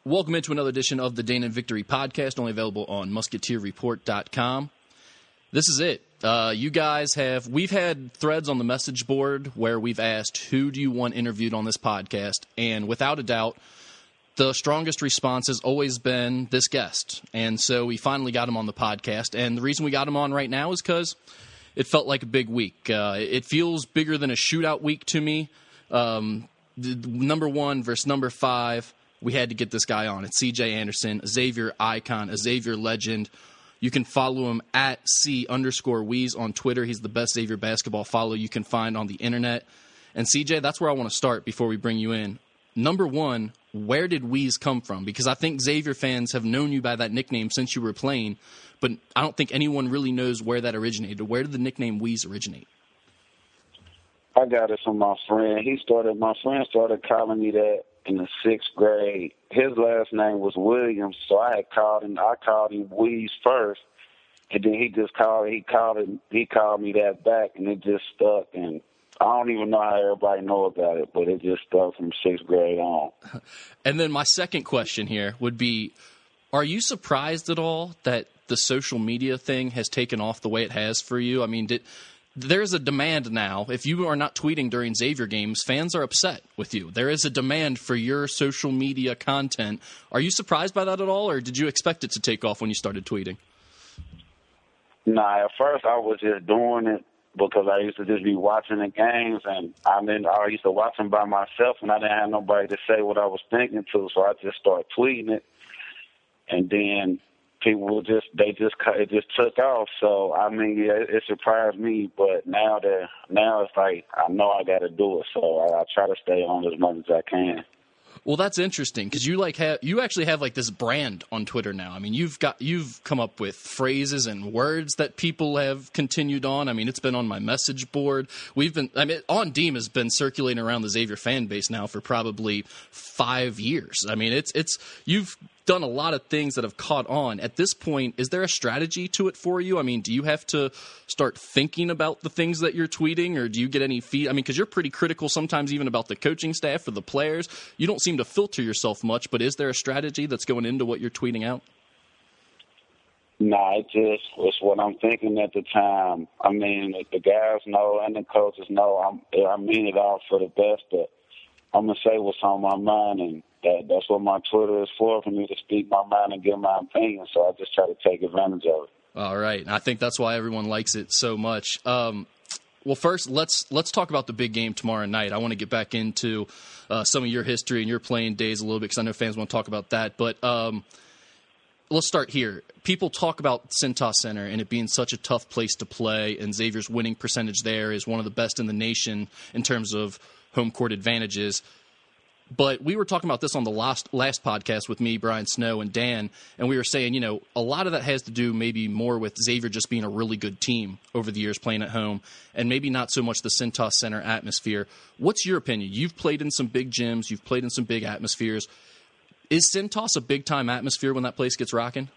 Welcome into another edition of the Dane and Victory podcast, only available on MusketeerReport.com. This is it. We've had threads on the message board where we've asked, who do you want interviewed on this podcast? And without a doubt, the strongest response has always been this guest. And so we finally got him on the podcast. And the reason we got him on right now is because it felt like a big week. It feels bigger than a shootout week to me. Number 1 versus number 5. We had to get this guy on. It's C.J. Anderson, a Xavier icon, a Xavier legend. You can follow him at C_Weeze on Twitter. He's the best Xavier basketball follow you can find on the internet. And CJ, that's where I want to start before we bring you in. Number 1, where did Weeze come from? Because I think Xavier fans have known you by that nickname since you were playing, but I don't think anyone really knows where that originated. Where did the nickname Weeze originate? I got it from my friend. My friend started calling me that in the 6th grade. His last name was Williams, so I called him Weeze first, and then he called me that back, and it just stuck. And I don't even know how everybody know about it, but it just stuck from 6th grade on. And then my second question here would be, are you surprised at all that the social media thing has taken off the way it has for you? I mean, there's a demand now. If you are not tweeting during Xavier games, fans are upset with you. There is a demand for your social media content. Are you surprised by that at all, or did you expect it to take off when you started tweeting? Nah, at first I was just doing it because I used to just be watching the games, and I used to watch them by myself, and I didn't have nobody to say what I was thinking to, so I just started tweeting it, and then it just took off. So I mean, yeah, it surprised me, but now it's like I know I got to do it. So I try to stay on as much as I can. Well, that's interesting because you actually have like this brand on Twitter now. I mean, you've come up with phrases and words that people have continued on. I mean, it's been on my message board. On Deem has been circulating around the Xavier fan base now for probably 5 years. I mean, you've done a lot of things that have caught on. At this point, is there a strategy to it for you? I mean, do you have to start thinking about the things that you're tweeting, or do you get any feed? I mean, because you're pretty critical sometimes even about the coaching staff or the players. You don't seem to filter yourself much, but is there a strategy that's going into what you're tweeting out? Nah, it's what I'm thinking at the time. I mean, the guys know and the coaches know I mean it all for the best, but I'm going to say what's on my mind, and that's what my Twitter is for me to speak my mind and give my opinion. So I just try to take advantage of it. All right. And I think that's why everyone likes it so much. Well, first, let's talk about the big game tomorrow night. I want to get back into some of your history and your playing days a little bit because I know fans want to talk about that. But let's start here. People talk about Cintas Center and it being such a tough place to play, and Xavier's winning percentage there is one of the best in the nation in terms of home court advantages. But we were talking about this on the last podcast with me, Brian Snow, and Dan, and we were saying, a lot of that has to do maybe more with Xavier just being a really good team over the years playing at home, and maybe not so much the Cintas Center atmosphere. What's your opinion? You've played in some big gyms. You've played in some big atmospheres. Is Cintas a big-time atmosphere when that place gets rocking?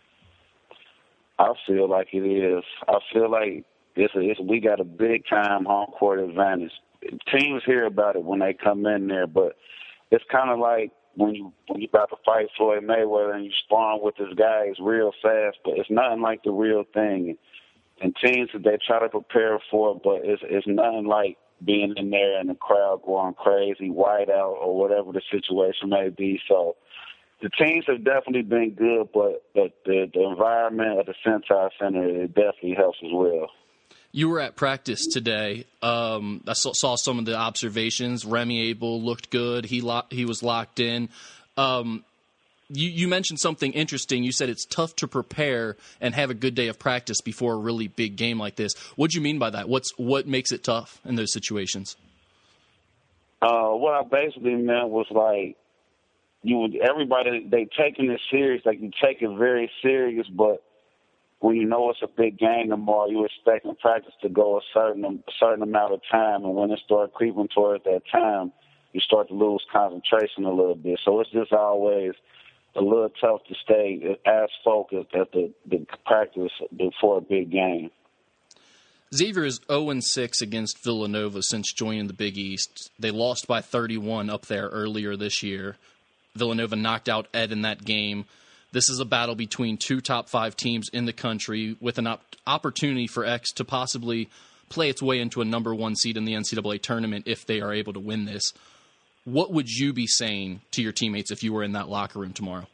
I feel like it is. I feel like we got a big-time home court advantage. Teams hear about it when they come in there, but it's kind of like when you about to fight Floyd Mayweather and you sparring with this guy, it's real fast, but it's nothing like the real thing. And teams, they try to prepare for it, but it's nothing like being in there and the crowd going crazy, white out, or whatever the situation may be. So the teams have definitely been good, but the environment at the Cintas Center, it definitely helps as well. You were at practice today. I saw some of the observations. Remy Abel looked good. He was locked in. You mentioned something interesting. You said it's tough to prepare and have a good day of practice before a really big game like this. What do you mean by that? What makes it tough in those situations? What I basically meant was like everybody, they taking it serious. Like you take it very serious, but when you know it's a big game tomorrow, you're expecting practice to go a certain amount of time, and when it starts creeping towards that time, you start to lose concentration a little bit. So it's just always a little tough to stay as focused at the practice before a big game. Xavier is 0-6 against Villanova since joining the Big East. They lost by 31 up there earlier this year. Villanova knocked out Ed in that game. This is a battle between two top 5 teams in the country with an opportunity for X to possibly play its way into a number 1 seed in the NCAA tournament if they are able to win this. What would you be saying to your teammates if you were in that locker room tomorrow?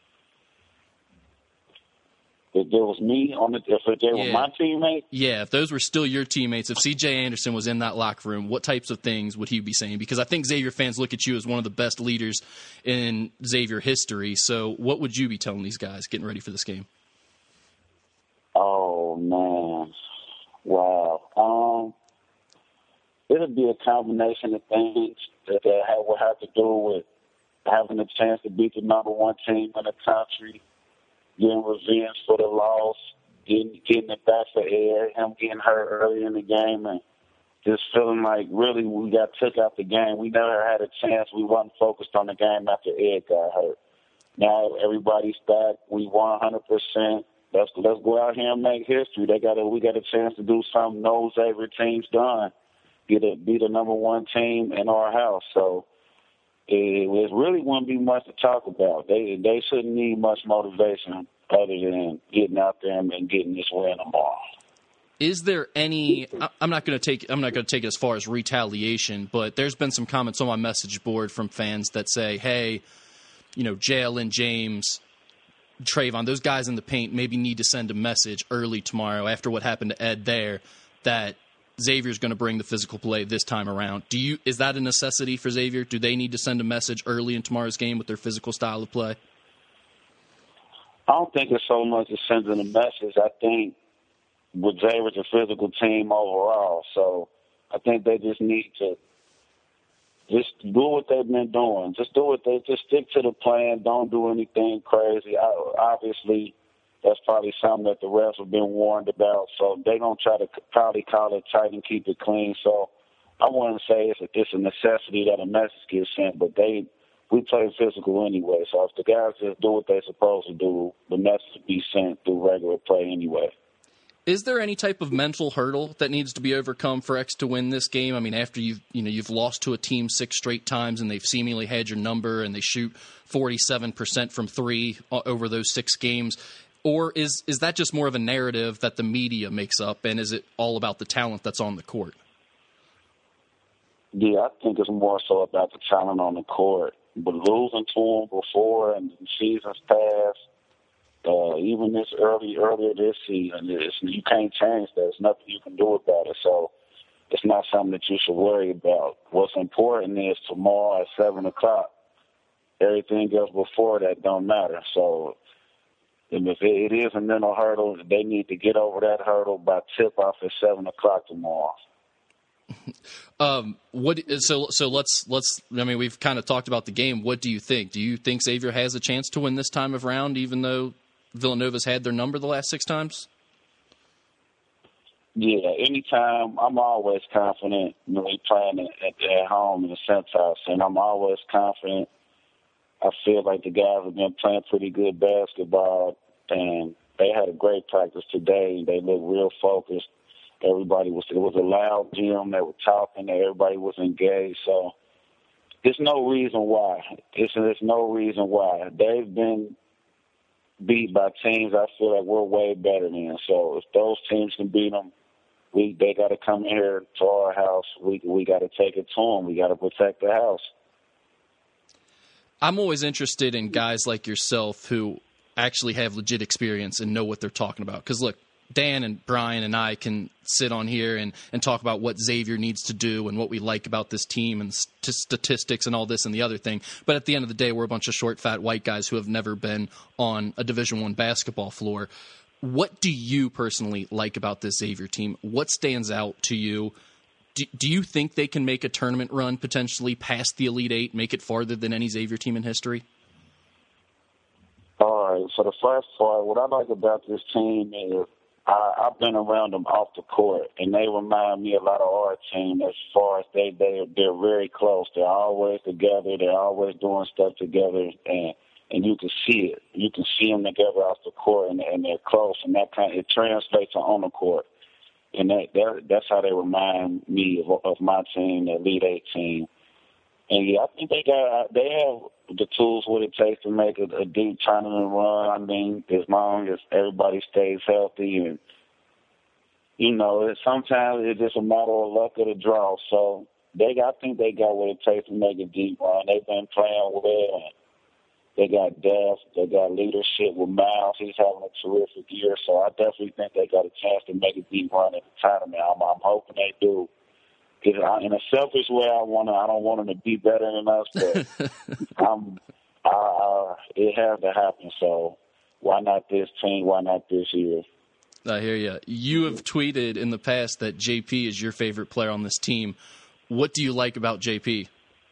If there was me if they were my teammates? Yeah, if those were still your teammates, if C.J. Anderson was in that locker room, what types of things would he be saying? Because I think Xavier fans look at you as one of the best leaders in Xavier history. So what would you be telling these guys getting ready for this game? Oh, man. Wow. It'll be a combination of things that will have to do with having a chance to beat the number 1 team in the country, getting revenge for the loss, getting it back for Ed, him getting hurt early in the game, and just feeling like really we got took out the game. We never had a chance. We wasn't focused on the game after Ed got hurt. Now everybody's back. We won 100%. Let's go out here and make history. We got a chance to do something no Xavier team's done. Be the number 1 team in our house. So it really wouldn't be much to talk about. They shouldn't need much motivation other than getting out there and getting this win tomorrow. Is there any? I'm not going to take it as far as retaliation, but there's been some comments on my message board from fans that say, "Hey, Jalen, James, Trayvon, those guys in the paint maybe need to send a message early tomorrow after what happened to Ed there that Xavier's going to bring the physical play this time around." Is that a necessity for Xavier? Do they need to send a message early in tomorrow's game with their physical style of play? I don't think it's so much as sending a message. I think with Xavier's a physical team overall, so I think they just need to just do what they've been doing. Just stick to the plan. Don't do anything crazy. Obviously, that's probably something that the refs have been warned about, so they're going to try to probably call it tight and keep it clean. So I wouldn't say it's a necessity that a message gets sent, but we play physical anyway. So if the guys just do what they're supposed to do, the message will be sent through regular play anyway. Is there any type of mental hurdle that needs to be overcome for X to win this game? I mean, after you've lost to a team 6 straight times and they've seemingly had your number and they shoot 47% from 3 over those 6 games, or is that just more of a narrative that the media makes up, and is it all about the talent that's on the court? Yeah, I think it's more so about the talent on the court. But losing to them before and seasons past, even earlier this season, you can't change that. There's nothing you can do about it. So it's not something that you should worry about. What's important is tomorrow at 7 o'clock. Everything else before that don't matter. So if it is a mental hurdle, they need to get over that hurdle by tip-off at 7 o'clock tomorrow. So let's. I mean, we've kind of talked about the game. What do you think? Do you think Xavier has a chance to win this time of round, even though Villanova's had their number the last 6 times? Yeah, anytime. I'm always confident when we playing at home in the Sense House, and I'm always confident. I feel like the guys have been playing pretty good basketball, and they had a great practice today. They looked real focused. It was a loud gym. They were talking. Everybody was engaged. So there's no reason why. There's no reason why. They've been beat by teams I feel like we're way better than. So if those teams can beat them, they got to come here to our house. We got to take it to them. We got to protect the house. I'm always interested in guys like yourself who actually have legit experience and know what they're talking about. Because, look, Dan and Brian and I can sit on here and talk about what Xavier needs to do and what we like about this team and statistics and all this and the other thing. But at the end of the day, we're a bunch of short, fat white guys who have never been on a Division I basketball floor. What do you personally like about this Xavier team? What stands out to you? Do you think they can make a tournament run potentially past the Elite Eight, make it farther than any Xavier team in history? All right, so the first part, what I like about this team is I've been around them off the court, and they remind me a lot of our team as far as they're very close. They're always together. They're always doing stuff together, and you can see it. You can see them together off the court, and they're close, and it translates on the court. And that's how they remind me of my team, the Elite Eight team. And yeah, I think they have the tools what it takes to make a deep tournament run. I mean, as long as everybody stays healthy, and sometimes it's just a matter of luck of the draw. So I think they got what it takes to make a deep run. They've been playing well. And they got depth. They got leadership with Miles. He's having a terrific year. So I definitely think they got a chance to make a deep run in the tournament. I'm hoping they do. In a selfish way, I don't want them to be better than us, but it has to happen. So why not this team? Why not this year? I hear you. You have tweeted in the past that JP is your favorite player on this team. What do you like about JP?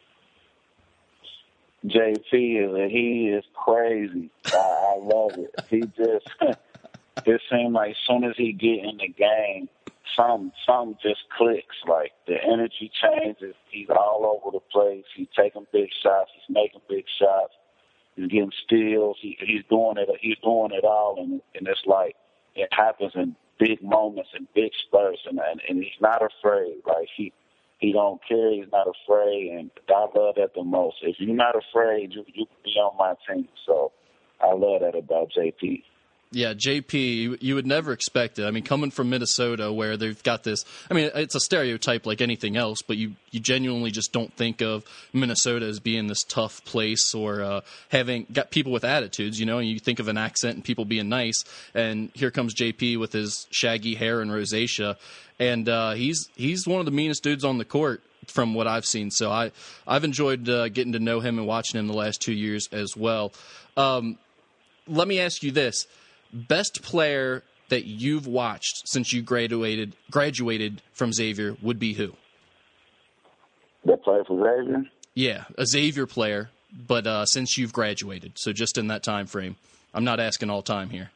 He is crazy. I love it. He just it seems like as soon as he get in the game, something just clicks. Like the energy changes. He's all over the place. He's taking big shots. He's making big shots. He's getting steals. He's doing it. He's doing it all, and it's like it happens in big moments and big spurts, and he's not afraid. Like he don't care. He's not afraid, and I love that the most. If you're not afraid, you can be on my team. So I love that about JP. Yeah, JP, you would never expect it. I mean, coming from Minnesota where they've got this, I mean, it's a stereotype like anything else, but you genuinely just don't think of Minnesota as being this tough place or having got people with attitudes, and you think of an accent and people being nice, and here comes JP with his shaggy hair and rosacea, and he's one of the meanest dudes on the court from what I've seen. So I've enjoyed getting to know him and watching him the last 2 years as well. Let me ask you this. Best player that you've watched since you graduated from Xavier would be who? That player for Xavier? Yeah, a Xavier player, but since you've graduated, so just in that time frame. I'm not asking all time here.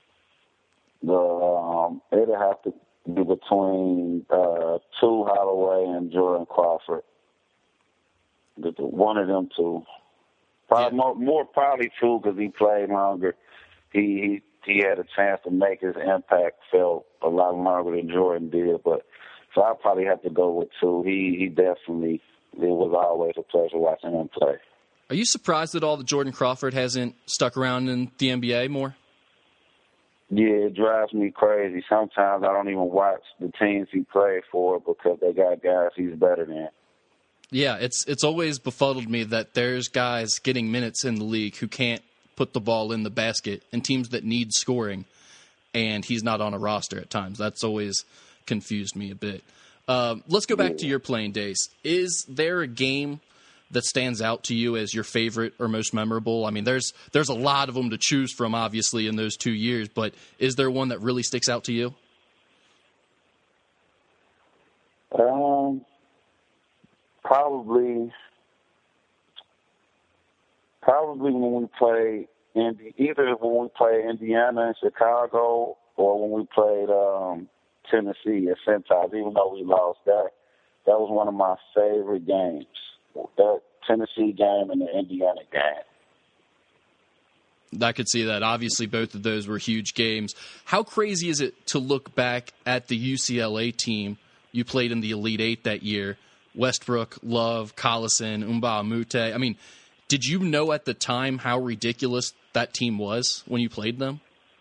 It'd have to be between Tu Holloway and Jordan Crawford. One of them two. Probably more probably Tu because he played longer. He had a chance to make his impact felt a lot longer than Jordan did, but so I'll probably have to go with Tu. He definitely, it was always a pleasure watching him play. Are you surprised at all that Jordan Crawford hasn't stuck around in the NBA more? Yeah, it drives me crazy. Sometimes I don't even watch the teams he played for because they got guys he's better than. Yeah, it's always befuddled me that there's guys getting minutes in the league who can't put the ball in the basket and teams that need scoring, and he's not on a roster at times. That's always confused me a bit. Let's go back to your playing days. Is there a game that stands out to you as your favorite or most memorable? I mean, there's a lot of them to choose from, obviously, in those 2 years, but is there one that really sticks out to you? Probably when we played either when we played Indiana and Chicago or when we played Tennessee at Cintas, even though we lost that was one of my favorite games. That Tennessee game and the Indiana game. I could see that. Obviously, both of those were huge games. How crazy is it to look back at the UCLA team you played in the Elite Eight that year? Westbrook, Love, Collison, Mbah a Moute. I mean, did you know at the time how ridiculous that team was when you played them?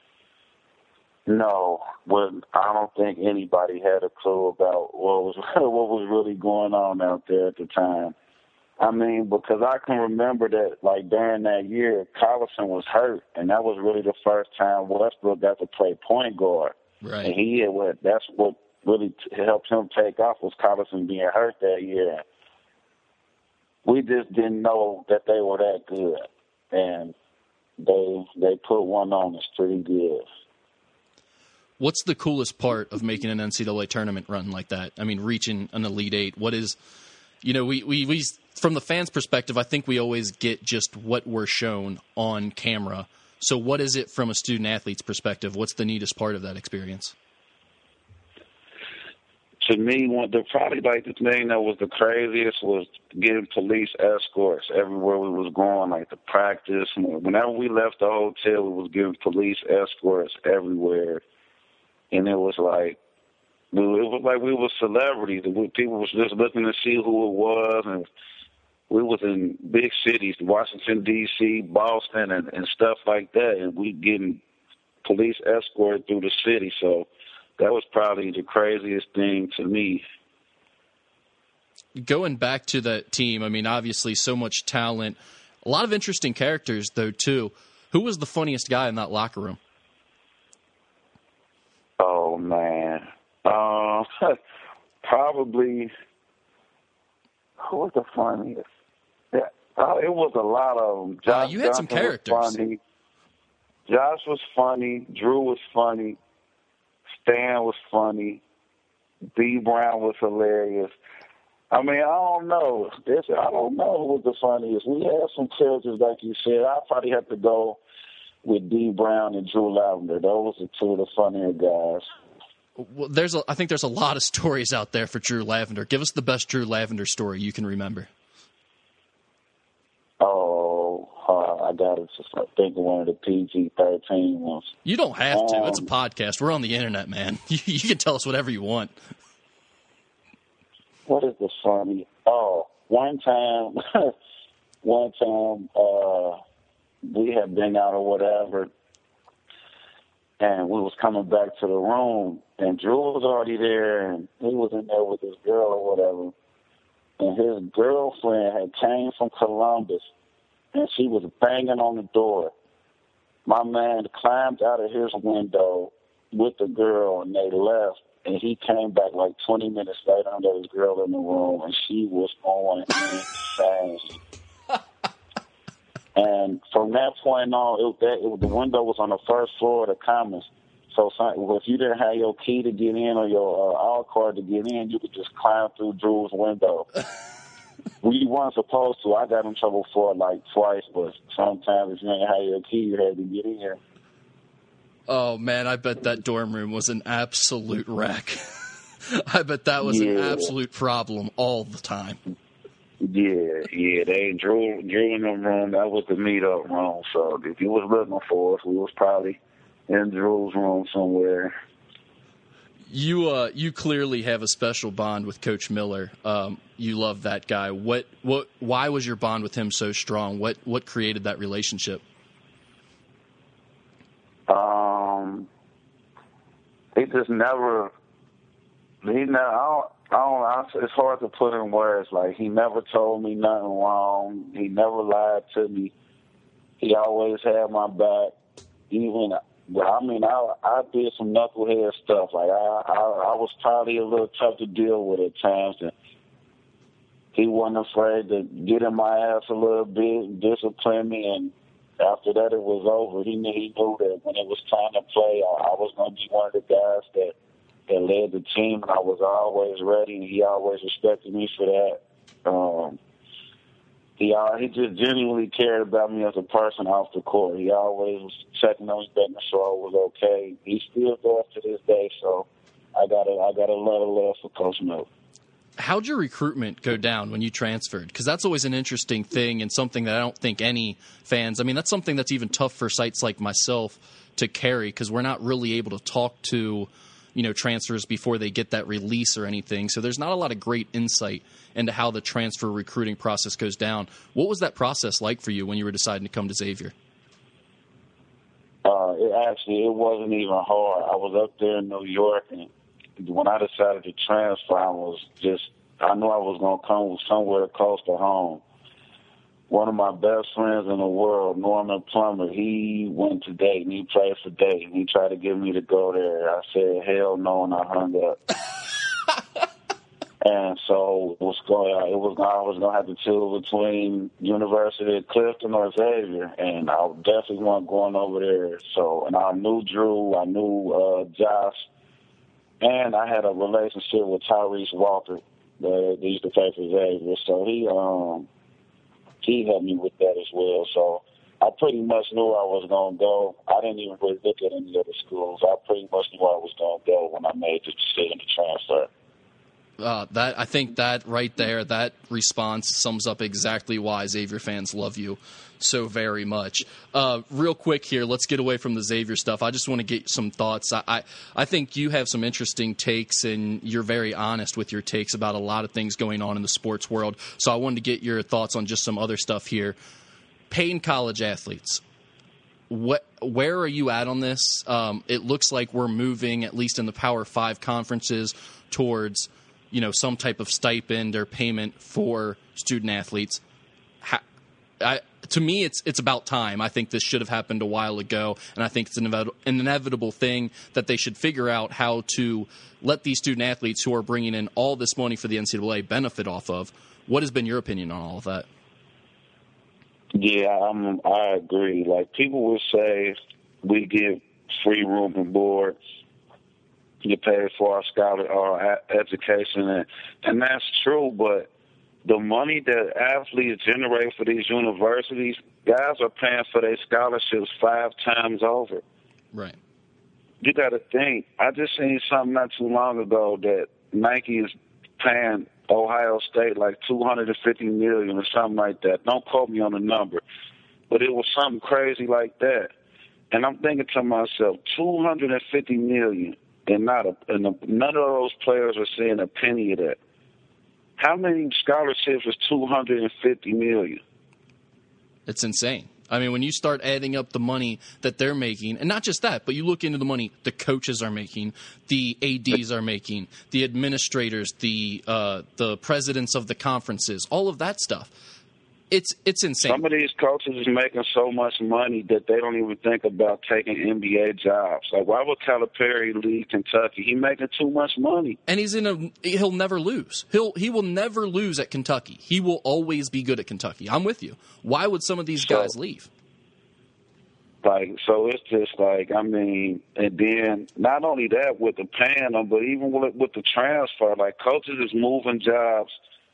No, I don't think anybody had a clue about what was really going on out there at the time. I mean, because I can remember that, like, during that year, Collison was hurt, and that was really the first time Westbrook got to play point guard. Right. And that's what really helped him take off was Collison being hurt that year. We just didn't know that they were that good, and they put one on us pretty good. What's the coolest part of making an NCAA tournament run like that? I mean, reaching an Elite Eight. What is, we from the fans' perspective, I think we always get just what we're shown on camera. So what is it from a student-athlete's perspective? What's the neatest part of that experience? To me, probably like the thing that was the craziest was getting police escorts everywhere we was going, like the practice. Whenever we left the hotel, we was getting police escorts everywhere. And it was like we were celebrities. People was just looking to see who it was, and we was in big cities, Washington, D.C., Boston, and stuff like that, and we getting police escorted through the city. So that was probably the craziest thing to me. Going back to that team, I mean, obviously so much talent, a lot of interesting characters, though, too. Who was the funniest guy in that locker room? Oh, man. Probably, who was the funniest? Yeah, it was a lot of them. Josh you had some characters. Was funny. Josh was funny. Drew was funny. Stan was funny. B. Brown was hilarious. I mean, I don't know. I don't know who was the funniest. We had some characters, like you said. I probably have to go with D. Brown and Drew Lavender. Those are two of the funnier guys. Well, I think there's a lot of stories out there for Drew Lavender. Give us the best Drew Lavender story you can remember. I got to just think of one of the PG-13 ones. You don't have to. It's a podcast. We're on the internet, man. You can tell us whatever you want. What is the funny? Oh, one time we had been out or whatever, and we was coming back to the room, and Drew was already there, and he was in there with his girl or whatever, and his girlfriend had came from Columbus, and she was banging on the door. My man climbed out of his window with the girl, and they left, and he came back like 20 minutes later, and there was a girl in the room, and she was going insane. And from that point on, the window was on the first floor of the Commons. So if you didn't have your key to get in or your R card to get in, you could just climb through Drew's window. We weren't supposed to. I got in trouble for it like twice, but sometimes if you didn't have your key, you had to get in. Oh, man, I bet that dorm room was an absolute wreck. I bet that was an absolute problem all the time. Yeah, they drew in the room. That was the meet-up room. So if you was looking for us, we was probably in Drew's room somewhere. You clearly have a special bond with Coach Miller. You love that guy. Why was your bond with him so strong? What created that relationship? He just never. It's hard to put in words. Like, he never told me nothing wrong. He never lied to me. He always had my back. I did some knucklehead stuff. Like, I was probably a little tough to deal with at times. And he wasn't afraid to get in my ass a little bit, discipline me, and after that it was over. He knew that when it was time to play, I was going to be one of the guys that led the team, and I was always ready, and he always respected me for that. He just genuinely cared about me as a person off the court. He always was checking on me, making sure I was okay. He still does to this day, so I got a lot of love for Coach Miller. How'd your recruitment go down when you transferred? Because that's always an interesting thing and something that I don't think any fans – I mean, that's something that's even tough for sites like myself to carry because we're not really able to talk to – transfers before they get that release or anything. So there's not a lot of great insight into how the transfer recruiting process goes down. What was that process like for you when you were deciding to come to Xavier? It wasn't even hard. I was up there in New York, and when I decided to transfer, I knew I was going to come somewhere close to home. One of my best friends in the world, Norman Plummer, he went to Dayton. He played for Dayton. He tried to get me to go there. I said, hell no, and I hung up. And so I was going to have to choose between University of Clifton or Xavier, and I definitely wasn't going over there. So, and I knew Drew, I knew Josh, and I had a relationship with Tyrese Walker that used to play for Xavier. So he helped me with that as well. So I pretty much knew I was going to go. I didn't even really look at any other schools. I pretty much knew I was going to go when I made the decision to transfer. That I think that right there, that response sums up exactly why Xavier fans love you so very much. Real quick here, let's get away from the Xavier stuff. I just want to get some thoughts. I think you have some interesting takes, and you're very honest with your takes about a lot of things going on in the sports world. So I wanted to get your thoughts on just some other stuff here. Paying college athletes. Where are you at on this? It looks like we're moving, at least in the Power 5 conferences, towards some type of stipend or payment for student athletes. To me, it's about time. I think this should have happened a while ago, and I think it's an inevitable thing that they should figure out how to let these student athletes who are bringing in all this money for the NCAA benefit off of. What has been your opinion on all of that? Yeah, I agree. Like, people will say we give free room and board, you pay for our education, and that's true, but the money that athletes generate for these universities, guys are paying for their scholarships 5 times over. Right. You got to think. I just seen something not too long ago that Nike is paying Ohio State like $250 million or something like that. Don't quote me on the number, but it was something crazy like that. And I'm thinking to myself, $250 million, and none of those players are seeing a penny of that. How many scholarships is $250 million? It's insane. I mean, when you start adding up the money that they're making, and not just that, but you look into the money the coaches are making, the ADs are making, the administrators, the presidents of the conferences, all of that stuff. It's insane. Some of these coaches is making so much money that they don't even think about taking NBA jobs. Like, why would Calipari leave Kentucky? He's making too much money. And he'll never lose. He will never lose at Kentucky. He will always be good at Kentucky. I'm with you. Why would some of these guys leave? Like, so it's just like, I mean, and then not only that with the paying them, but even with the transfer, like, coaches is moving jobs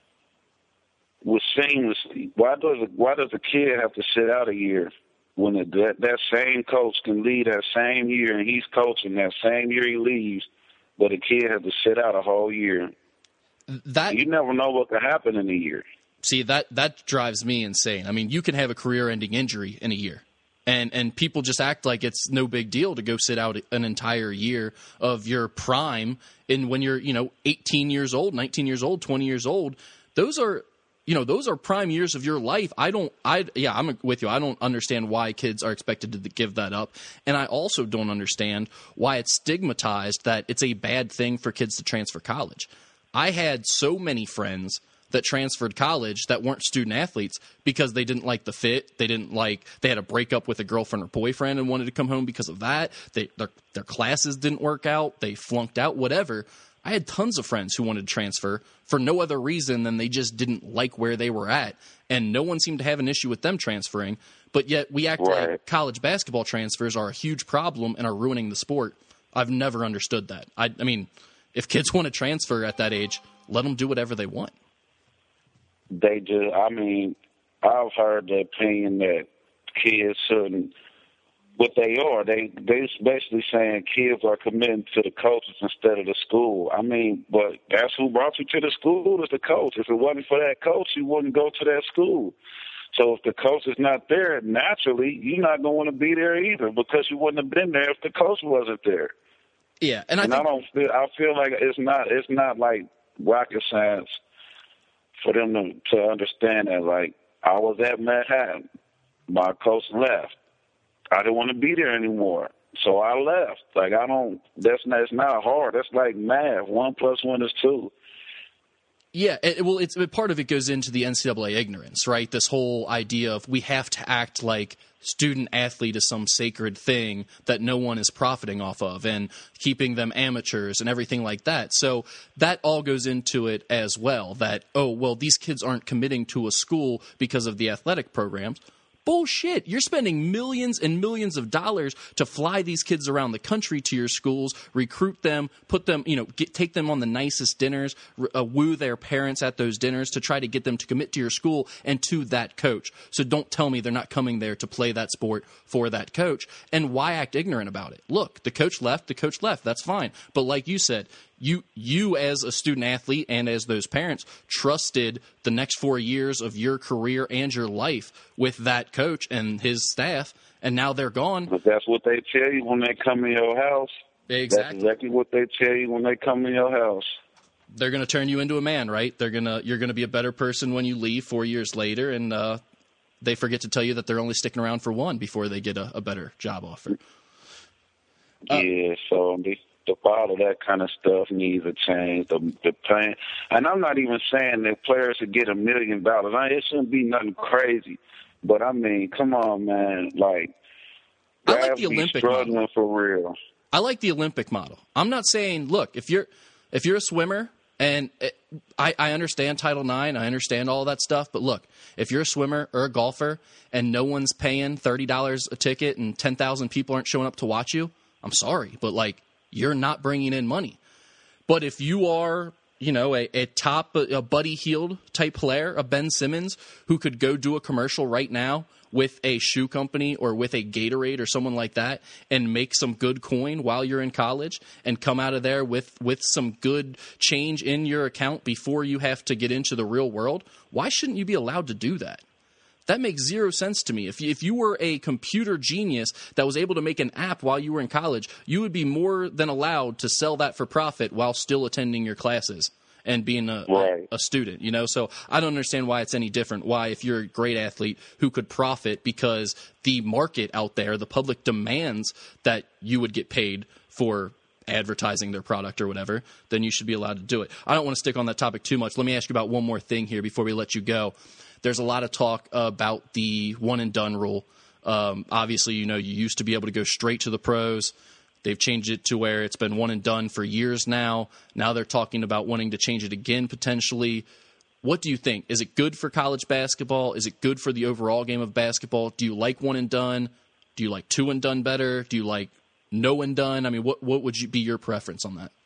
with seamlessly. Why does a kid have to sit out a year when that same coach can lead that same year and he's coaching that same year he leaves, but a kid has to sit out a whole year? You never know what could happen in a year. See, that drives me insane. I mean, you can have a career-ending injury in a year. And people just act like it's no big deal to go sit out an entire year of your prime when you're, 18 years old, 19 years old, 20 years old. Those are prime years of your life. I'm with you. I don't understand why kids are expected to give that up. And I also don't understand why it's stigmatized that it's a bad thing for kids to transfer college. I had so many friends that transferred college that weren't student athletes because they didn't like the fit. They had a breakup with a girlfriend or boyfriend and wanted to come home because of that. Their classes didn't work out. They flunked out, whatever. I had tons of friends who wanted to transfer for no other reason than they just didn't like where they were at, and no one seemed to have an issue with them transferring. But yet we act like college basketball transfers are a huge problem and are ruining the sport. I've never understood that. I mean, if kids want to transfer at that age, let them do whatever they want. They do. I mean, I've heard the opinion that kids shouldn't. What they are, they basically saying kids are committing to the coaches instead of the school. I mean, but that's who brought you to the school is the coach. If it wasn't for that coach, you wouldn't go to that school. So if the coach is not there, naturally, you're not going to be there either because you wouldn't have been there if the coach wasn't there. Yeah, I feel like it's not like rocket science for them to understand that. Like, I was at Manhattan, my coach left. I didn't want to be there anymore, so I left. Like, that's not hard. That's like math. 1 + 1 is 2. Yeah, it's part of it goes into the NCAA ignorance, right? This whole idea of we have to act like student athlete is some sacred thing that no one is profiting off of, and keeping them amateurs and everything like that. So that all goes into it as well, that, these kids aren't committing to a school because of the athletic programs. Bullshit. You're spending millions and millions of dollars to fly these kids around the country to your schools, recruit them, put them, take them on the nicest dinners, woo their parents at those dinners to try to get them to commit to your school and to that coach. So don't tell me they're not coming there to play that sport for that coach. And why act ignorant about it? Look, the coach left. That's fine. But like you said, you as a student athlete and as those parents trusted the next 4 years of your career and your life with that coach and his staff, and now they're gone. But that's what they tell you when they come in your house. Exactly. That's exactly what they tell you when they come in your house. They're going to turn you into a man, right? You're going to be a better person when you leave 4 years later, and they forget to tell you that they're only sticking around for one before they get a better job offer. Yeah, so all of that kind of stuff needs a change. The plan, and I'm not even saying that players should get $1 million. It shouldn't be nothing crazy, but I mean, come on, man. Like, I like the Olympic struggling model. For real. I like the Olympic model. I'm not saying, look, if you're a swimmer, and I understand Title IX, I understand all that stuff, but look, if you're a swimmer or a golfer and no one's paying $30 a ticket and 10,000 people aren't showing up to watch you, I'm sorry, but like, you're not bringing in money. But if you are, a top, a Buddy Hield type player, a Ben Simmons, who could go do a commercial right now with a shoe company or with a Gatorade or someone like that and make some good coin while you're in college and come out of there with some good change in your account before you have to get into the real world, why shouldn't you be allowed to do that? That makes zero sense to me. If you were a computer genius that was able to make an app while you were in college, you would be more than allowed to sell that for profit while still attending your classes and being a student, So I don't understand why it's any different. Why, if you're a great athlete who could profit because the market out there, the public demands that you would get paid for advertising their product or whatever, then you should be allowed to do it. I don't want to stick on that topic too much. Let me ask you about one more thing here before we let you go. There's a lot of talk about the one-and-done rule. Obviously, you used to be able to go straight to the pros. They've changed it to where it's been one-and-done for years now. Now they're talking about wanting to change it again potentially. What do you think? Is it good for college basketball? Is it good for the overall game of basketball? Do you like one-and-done? Do you like two-and-done better? Do you like no-and-done? I mean, what would be your preference on that?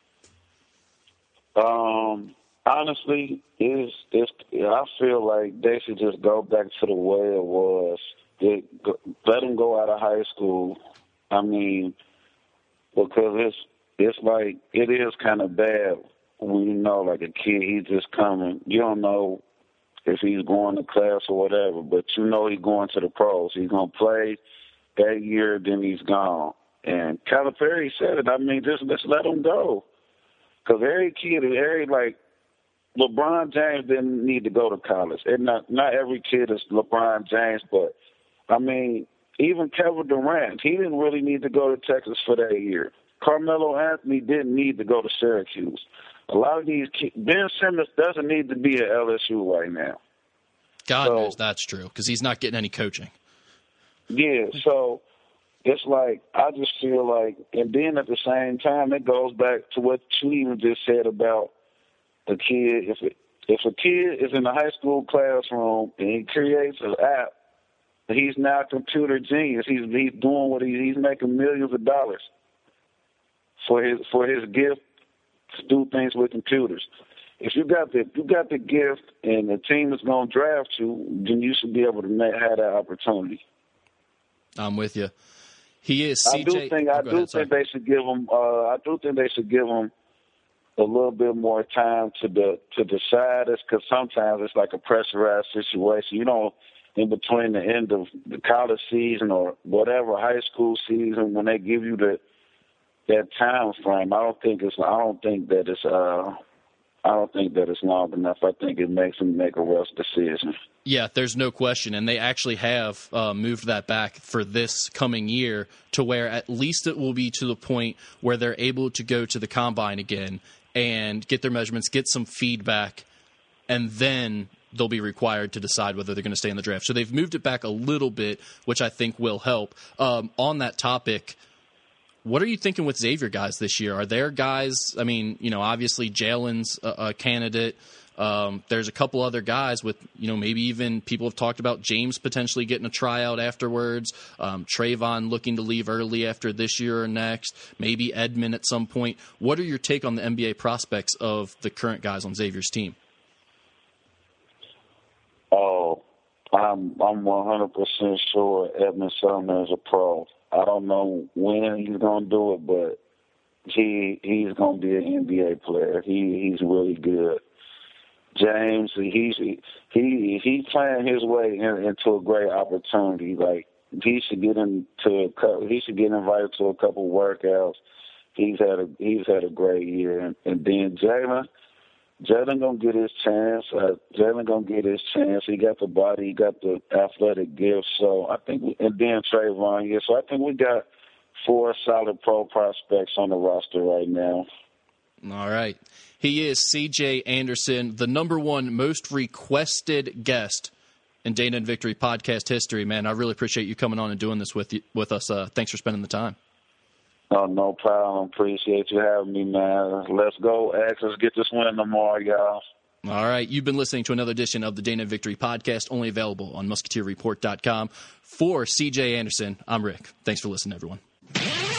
Honestly, I feel like they should just go back to the way it was. Let them go out of high school. I mean, because it's like, it is kind of bad when like a kid, he's just coming. You don't know if he's going to class or whatever, but he's going to the pros. He's going to play that year, then he's gone. And Calipari said it. I mean, just let him go. Because every kid, like, LeBron James didn't need to go to college. And not every kid is LeBron James, but, I mean, even Kevin Durant, he didn't really need to go to Texas for that year. Carmelo Anthony didn't need to go to Syracuse. A lot of these kids, Ben Simmons doesn't need to be at LSU right now. God knows that's true, because he's not getting any coaching. Yeah, so it's like, I just feel like, and then at the same time, it goes back to what you even just said about the kid. If a kid is in a high school classroom and he creates an app, he's now a computer genius. He's doing he's making millions of dollars for his gift to do things with computers. If you got the gift and the team is going to draft you, then you should be able to have that opportunity. I'm with you. He is CJ. I do think they should give him. I do think they should give him a little bit more time to decide this, because sometimes it's like a pressurized situation. In between the end of the college season or whatever high school season, when they give you that time frame, I don't think that it's long enough. I think it makes them make a rush decision. Yeah, there's no question, and they actually have moved that back for this coming year to where at least it will be to the point where they're able to go to the combine again and get their measurements, get some feedback, and then they'll be required to decide whether they're going to stay in the draft. So they've moved it back a little bit, which I think will help. On that topic, what are you thinking with Xavier guys this year? Are there guys, I mean, obviously Jalen's a candidate. There's a couple other guys with, maybe even people have talked about James potentially getting a tryout afterwards. Trayvon looking to leave early after this year or next. Maybe Edmond at some point. What are your take on the NBA prospects of the current guys on Xavier's team? Oh, I'm 100% sure Edmond Sumner is a pro. I don't know when he's going to do it, but he's gonna be an NBA player. He's really good. James, he's playing his way into a great opportunity. Like he should get invited to a couple workouts. He's had a great year, and then Jalen gonna get his chance. Jalen gonna get his chance. He got the body, he got the athletic gifts. So I think, and then Trayvon, yeah. So I think we got 4 solid pro prospects on the roster right now. All right. He is C.J. Anderson, the #1 most requested guest in Dana and Victory podcast history. Man, I really appreciate you coming on and doing this with us. Thanks for spending the time. Oh, no problem. Appreciate you having me, man. Let's go, X. Let's get this win tomorrow, y'all. All right. You've been listening to another edition of the Dana and Victory podcast, only available on MusketeerReport.com. For C.J. Anderson, I'm Rick. Thanks for listening, everyone.